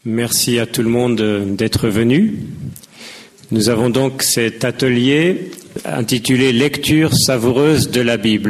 Merci à tout le monde d'être venu. Nous avons donc cet atelier intitulé « Lecture savoureuse de la Bible ».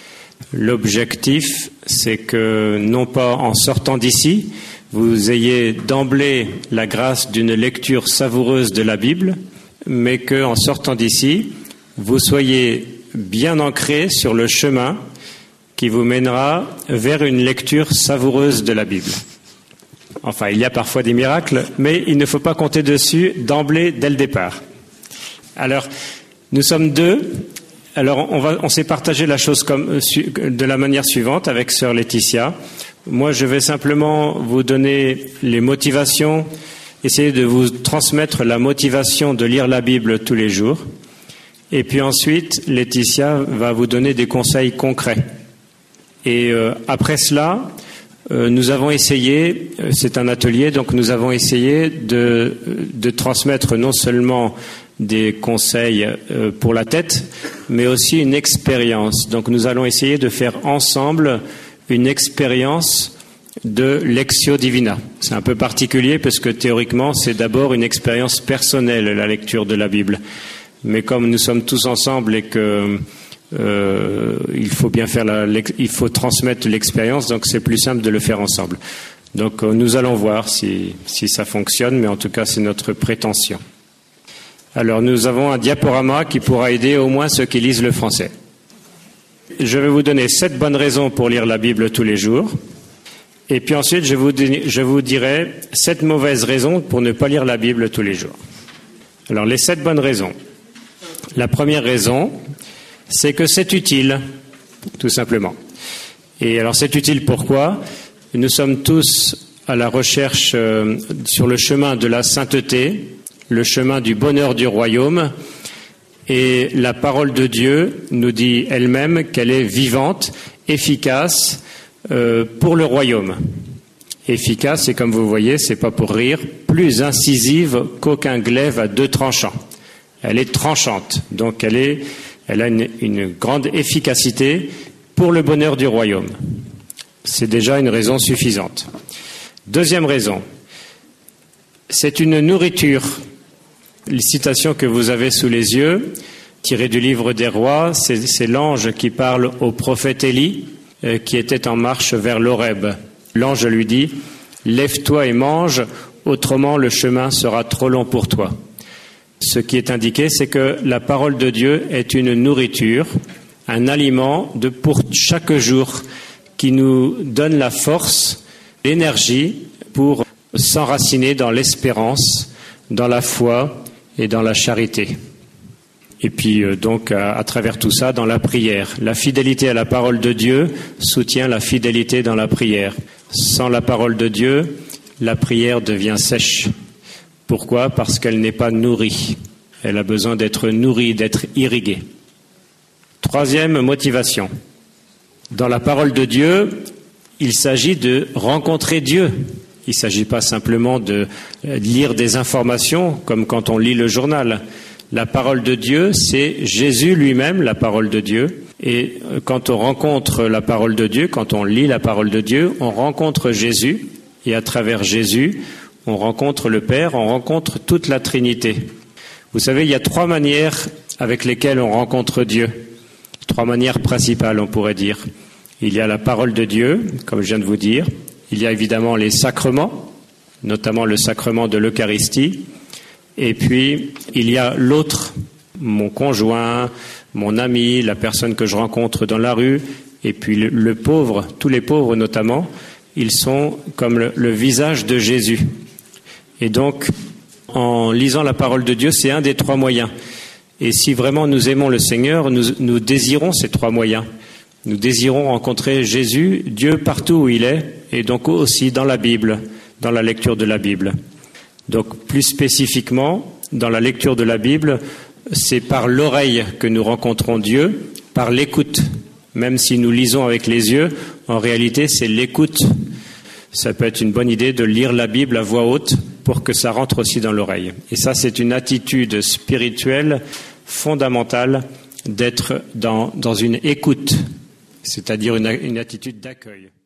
L'objectif, c'est que, non pas en sortant d'ici, vous ayez d'emblée la grâce d'une lecture savoureuse de la Bible, mais qu'en sortant d'ici, vous soyez bien ancrés sur le chemin qui vous mènera vers une lecture savoureuse de la Bible. Enfin, il y a parfois des miracles, mais il ne faut pas compter dessus d'emblée, dès le départ. Alors, nous sommes deux. Alors, on s'est partagé la chose de la manière suivante avec sœur Laetitia. Moi, je vais simplement vous donner les motivations, essayer de vous transmettre la motivation de lire la Bible tous les jours. Et puis ensuite, Laetitia va vous donner des conseils concrets. Et après cela, nous avons essayé, c'est un atelier, donc nous avons essayé de transmettre non seulement des conseils pour la tête, mais aussi une expérience. Donc nous allons essayer de faire ensemble une expérience de Lectio Divina. C'est un peu particulier parce que théoriquement, c'est d'abord une expérience personnelle, la lecture de la Bible. Mais comme nous sommes tous ensemble et que il faut transmettre l'expérience, donc c'est plus simple de le faire ensemble. Donc nous allons voir si ça fonctionne, mais en tout cas c'est notre prétention. Alors nous avons un diaporama qui pourra aider au moins ceux qui lisent le français. Je vais vous donner 7 bonnes raisons pour lire la Bible tous les jours. Et puis ensuite je vous dirai 7 mauvaises raisons pour ne pas lire la Bible tous les jours. Alors les 7 bonnes raisons. La première raison, c'est que c'est utile, tout simplement. Et alors c'est utile pourquoi ? Nous sommes tous à la recherche sur le chemin de la sainteté, le chemin du bonheur du royaume, et la parole de Dieu nous dit elle-même qu'elle est vivante, efficace pour le royaume. Efficace, et comme vous voyez, c'est pas pour rire, plus incisive qu'aucun glaive à 2 tranchants. Elle est tranchante, donc elle a une grande efficacité pour le bonheur du royaume. C'est déjà une raison suffisante. Deuxième raison, c'est une nourriture. Les citations que vous avez sous les yeux, tirées du livre des rois, c'est l'ange qui parle au prophète Élie, qui était en marche vers l'Horeb. L'ange lui dit « Lève-toi et mange, autrement le chemin sera trop long pour toi ». Ce qui est indiqué, c'est que la parole de Dieu est une nourriture, un aliment pour chaque jour qui nous donne la force, l'énergie pour s'enraciner dans l'espérance, dans la foi et dans la charité. Et puis donc à travers tout ça, dans la prière. La fidélité à la parole de Dieu soutient la fidélité dans la prière. Sans la parole de Dieu, la prière devient sèche. Pourquoi ? Parce qu'elle n'est pas nourrie. Elle a besoin d'être nourrie, d'être irriguée. Troisième motivation. Dans la parole de Dieu, il s'agit de rencontrer Dieu. Il ne s'agit pas simplement de lire des informations comme quand on lit le journal. La parole de Dieu, c'est Jésus lui-même, la parole de Dieu. Et quand on rencontre la parole de Dieu, quand on lit la parole de Dieu, on rencontre Jésus. Et à travers Jésus, on rencontre le Père, on rencontre toute la Trinité. Vous savez, il y a 3 manières avec lesquelles on rencontre Dieu. 3 manières principales, on pourrait dire. Il y a la parole de Dieu, comme je viens de vous dire. Il y a évidemment les sacrements, notamment le sacrement de l'Eucharistie. Et puis, il y a l'autre, mon conjoint, mon ami, la personne que je rencontre dans la rue. Et puis le pauvre, tous les pauvres notamment, ils sont comme le visage de Jésus. Et donc, en lisant la parole de Dieu, c'est un des 3 moyens. Et si vraiment nous aimons le Seigneur, nous désirons ces 3 moyens. Nous désirons rencontrer Jésus, Dieu partout où il est, et donc aussi dans la Bible, dans la lecture de la Bible. Donc plus spécifiquement, dans la lecture de la Bible, c'est par l'oreille que nous rencontrons Dieu, par l'écoute. Même si nous lisons avec les yeux, en réalité c'est l'écoute. Ça peut être une bonne idée de lire la Bible à voix haute pour que ça rentre aussi dans l'oreille. Et ça, c'est une attitude spirituelle fondamentale d'être dans une écoute, c'est-à-dire une attitude d'accueil.